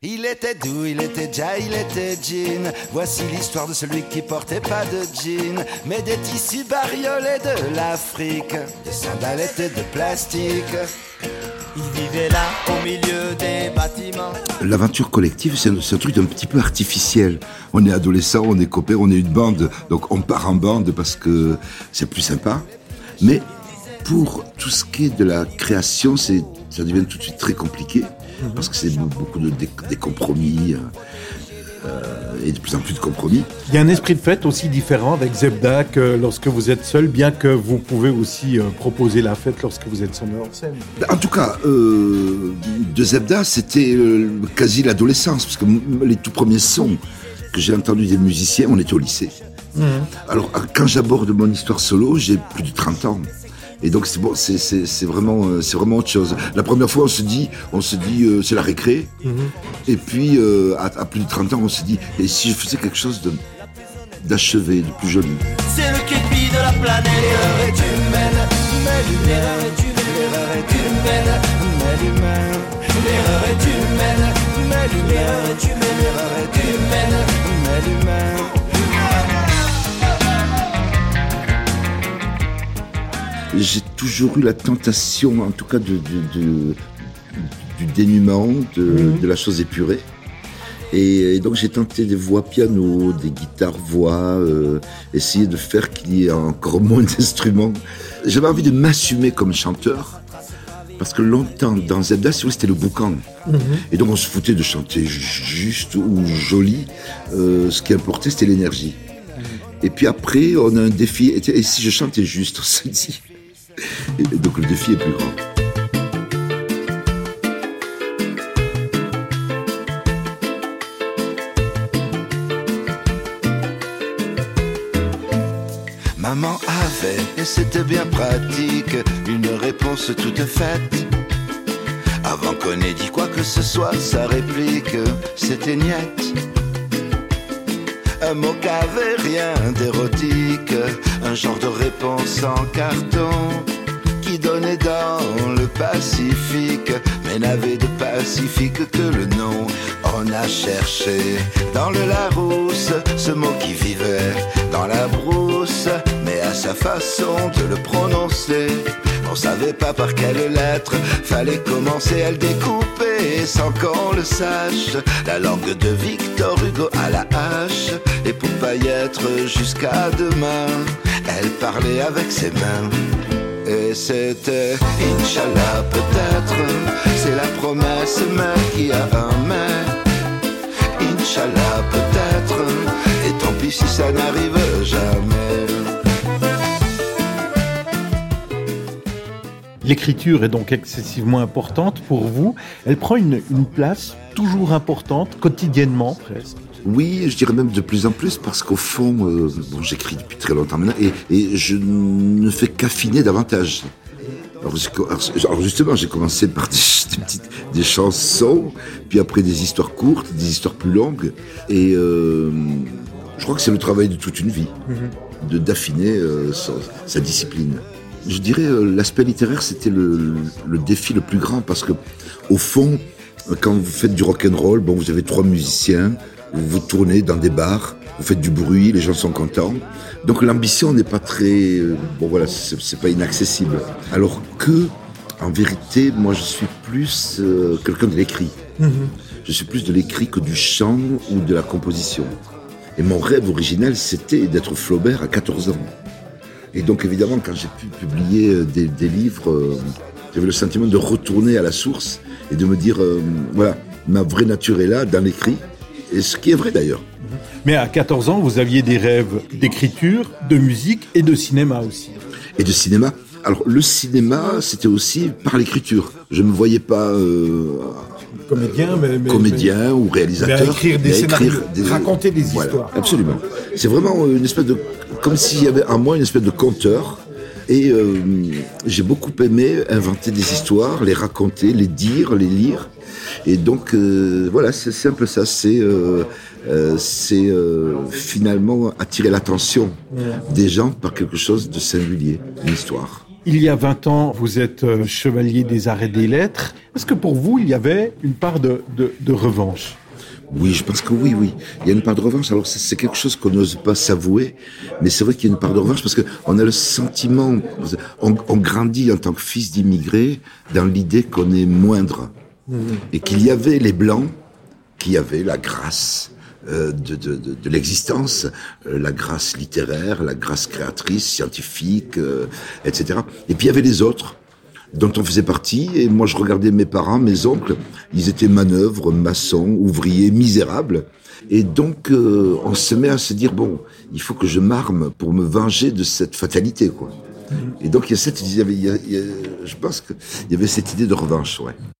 Il était doux, il était Jay, il était jean. Voici l'histoire de celui qui portait pas de jean, mais des tissus bariolés de l'Afrique, des sandalettes de plastique. Il vivait là, au milieu des bâtiments. L'aventure collective, c'est un truc d'un petit peu artificiel. On est adolescent, on est copains, on est une bande, donc on part en bande parce que c'est plus sympa. Mais pour tout ce qui est de la création, ça devient tout de suite très compliqué. Parce que c'est beaucoup des compromis et de plus en plus de compromis. Il y a un esprit de fête aussi différent avec Zebda que lorsque vous êtes seul, bien que vous pouvez aussi proposer la fête lorsque vous êtes seul en scène. En tout cas, de Zebda, c'était quasi l'adolescence, parce que les tout premiers sons que j'ai entendus des musiciens, on était au lycée. Alors, quand j'aborde mon histoire solo, j'ai plus de 30 ans. Et donc c'est vraiment autre chose. La première fois on se dit c'est la récré. Et puis à plus de 30 ans on se dit et si je faisais quelque chose d'achevé, de plus joli. C'est le képi de la planète. L'erreur est humaine, mais l'erreur est humaine. L'erreur est humaine, mais l'humain. L'erreur est humaine, mais l'erreur est humaine. L'erreur est humaine, mais l'humain. J'ai toujours eu la tentation, en tout cas, du dénuement, de la chose épurée. Et donc j'ai tenté des voix piano, des guitares-voix, essayer de faire qu'il y ait encore moins d'instruments. J'avais envie de m'assumer comme chanteur, parce que longtemps, dans Zebda, c'était le boucan. Et donc on se foutait de chanter juste ou joli. Ce qui importait, c'était l'énergie. Et puis après, on a un défi. Et si je chantais juste, on se dit... Et donc le défi est plus grand. Maman avait, et c'était bien pratique, une réponse toute faite. Avant qu'on ait dit quoi que ce soit, sa réplique, c'était niette. Un mot qu'avait rien d'érotique, un genre de réponse en carton qui donnait dans le Pacifique, mais n'avait de Pacifique que le nom. On a cherché dans le Larousse ce mot qui vivait dans la brousse, mais à sa façon de le prononcer, on savait pas par quelle lettre fallait commencer à le découper sans qu'on le sache. La langue de Victor Hugo à la hache, et pour pas y être jusqu'à demain, elle parlait avec ses mains. Et c'était Inch'Allah peut-être, c'est la promesse mais qui a un mais. Inch'Allah peut-être, et tant pis si ça n'arrive jamais. L'écriture est donc excessivement importante pour vous. Elle prend une place toujours importante, quotidiennement presque. Oui, je dirais même de plus en plus, parce qu'au fond, j'écris depuis très longtemps maintenant, et je ne fais qu'affiner davantage. Alors justement, j'ai commencé par des chansons, puis après des histoires courtes, des histoires plus longues, et je crois que c'est le travail de toute une vie, d'affiner sa discipline. Je dirais l'aspect littéraire, c'était le défi le plus grand, parce que au fond, quand vous faites du rock'n'roll, vous avez 3 musiciens, vous tournez dans des bars, vous faites du bruit, les gens sont contents. Donc l'ambition n'est pas très... c'est pas inaccessible. Alors que, en vérité, moi je suis plus quelqu'un de l'écrit. Je suis plus de l'écrit que du chant ou de la composition. Et mon rêve originel, c'était d'être Flaubert à 14 ans. Et donc évidemment, quand j'ai pu publier des livres, j'avais le sentiment de retourner à la source et de me dire, ma vraie nature est là, dans l'écrit. Et ce qui est vrai d'ailleurs. Mais à 14 ans, vous aviez des rêves d'écriture, de musique et de cinéma aussi. Et de cinéma. Alors le cinéma, c'était aussi par l'écriture. Je ne me voyais pas comédien ou réalisateur. Mais à écrire des scénarios, raconter des histoires. Absolument. C'est vraiment une espèce de... Comme s'il y avait en moi une espèce de conteur. Et j'ai beaucoup aimé inventer des histoires, les raconter, les dire, les lire. Et donc, c'est un peu ça. C'est finalement attirer l'attention des gens par quelque chose de singulier, une histoire. Il y a 20 ans, vous êtes chevalier des arts et des lettres. Est-ce que pour vous, il y avait une part de revanche ? Oui, je pense que oui. Il y a une part de revanche. Alors, c'est quelque chose qu'on n'ose pas s'avouer, mais c'est vrai qu'il y a une part de revanche parce que on a le sentiment, on grandit en tant que fils d'immigrés dans l'idée qu'on est moindre. Et qu'il y avait les Blancs, qui avaient la grâce de l'existence, la grâce littéraire, la grâce créatrice, scientifique, etc. Et puis il y avait les autres, dont on faisait partie, et moi je regardais mes parents, mes oncles, ils étaient manœuvres, maçons, ouvriers, misérables, et donc on se met à se dire, bon, il faut que je m'arme pour me venger de cette fatalité, quoi. Et donc je pense qu'il y avait cette idée de revanche, ouais.